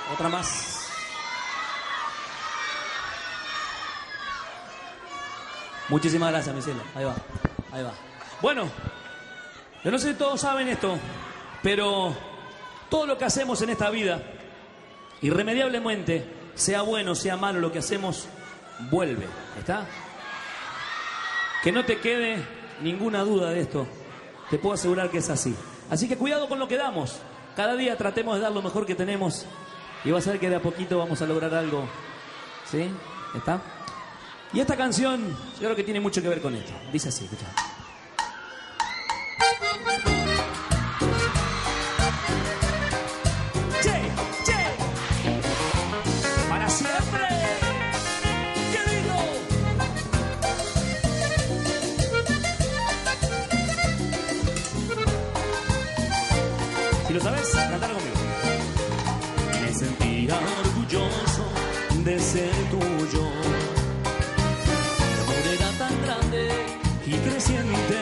Otra más. Muchísimas gracias, mi cielo. Ahí va, ahí va. Bueno, yo no sé si todos saben esto, pero todo lo que hacemos en esta vida, irremediablemente, sea bueno, sea malo, lo que hacemos, vuelve. ¿Está? Que no te quede ninguna duda de esto. Te puedo asegurar que es así. Así que cuidado con lo que damos. Cada día tratemos de dar lo mejor que tenemos y vas a ver que de a poquito vamos a lograr algo. ¿Sí? ¿Está? Y esta canción yo creo que tiene mucho que ver con esto. Dice así, escucha. Che, che, para siempre. ¡Qué lindo! Si lo sabes, cantar conmigo. Me sentía orgulloso de ser tuyo. Y creciente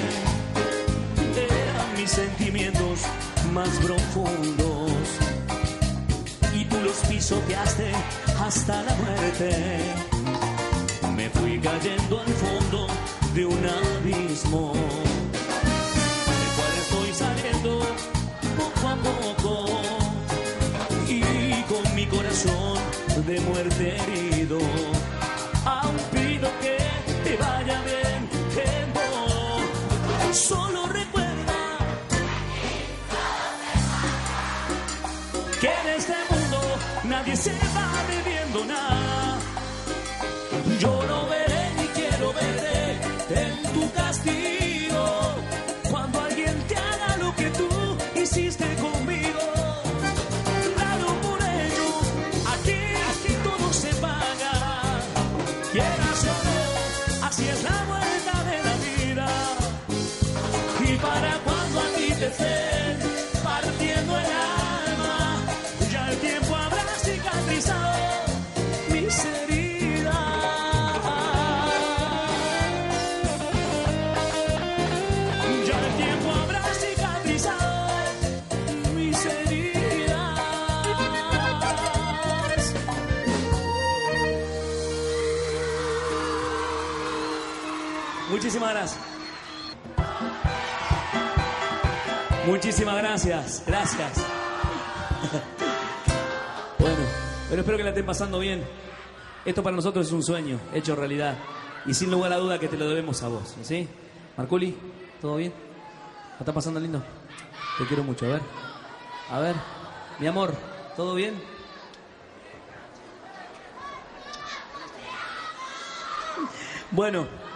eran mis sentimientos más profundos y tú los pisoteaste hasta la muerte. Me fui cayendo al fondo de un abismo del cual estoy saliendo poco a poco y con mi corazón de muerte herido aún pido que te vaya bien en todo. Solo recuerda que en este mundo nadie se va bebiendo nada. Yo no veré ni quiero verte en tu castigo cuando alguien te haga lo que tú hiciste conmigo. Claro, por ello, aquí todo se paga. Quieras o no, así es la vuelta de la vida. Y para cuando a ti te esté partiendo el alma, ya el tiempo habrá cicatrizado mis heridas. Ya el tiempo habrá cicatrizado mis heridas. Muchísimas gracias. Muchísimas gracias. Gracias. Bueno, pero espero que la estén pasando bien. Esto para nosotros es un sueño hecho realidad. Y sin lugar a duda que te lo debemos a vos. ¿Sí? Marculi, ¿todo bien? ¿La está pasando lindo? Te quiero mucho. A ver. A ver. Mi amor, ¿todo bien? Bueno.